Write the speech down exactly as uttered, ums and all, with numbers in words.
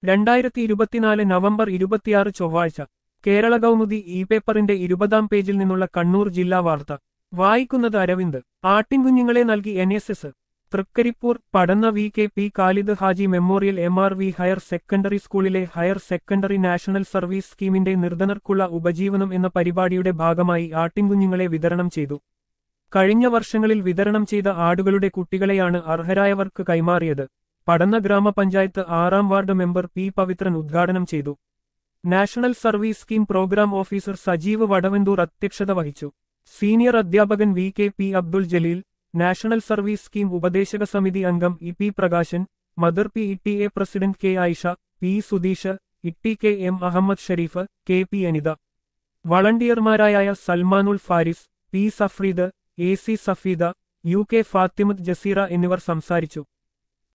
രണ്ടായിരത്തി ഇരുപത്തിനാല് നവംബർ ഇരുപത്തിയാറ് ചൊവ്വാഴ്ച കേരള കൗമുദി ഇ പേപ്പറിന്റെ ഇരുപതാം പേജിൽ നിന്നുള്ള കണ്ണൂർ ജില്ലാ വാർത്ത വായിക്കുന്നത് അരവിന്ദ്. ആട്ടിൻകുഞ്ഞുങ്ങളെ നൽകി N S S. Trikaripur Padanna V K P Khalid Haji memorial M R V higher secondary സ്കൂളിലെ ഹയർ സെക്കൻഡറി നാഷണൽ സർവീസ് സ്കീമിന്റെ നിർധനർക്കുള്ള ഉപജീവനം എന്ന പരിപാടിയുടെ ഭാഗമായി ആട്ടിൻകുഞ്ഞുങ്ങളെ വിതരണം ചെയ്തു. കഴിഞ്ഞ വർഷങ്ങളിൽ വിതരണം ചെയ്ത ആടുകളുടെ കുട്ടികളെയാണ് അർഹരായവർക്ക് കൈമാറിയത്. പടന്ന ഗ്രാമപഞ്ചായത്ത് ആറാം വാർഡ് മെമ്പർ പി പവിത്രൻ ഉദ്ഘാടനം ചെയ്തു. National service scheme programme officer Sajeev Vadavanthur അധ്യക്ഷത വഹിച്ചു. സീനിയർ അധ്യാപകൻ V K P Abdul Jaleel, national service scheme ഉപദേശക സമിതി അംഗം E P Prakashan, mother P E T A president K Ayisha, P Sudheesh, Itti K M Ahammed Shareef, K P Anitha. വളണ്ടിയർമാരായ Salmanul Faris, P Safreed, A C Safeeda, U K Fathimath Jaseera എന്നിവർ സംസാരിച്ചു.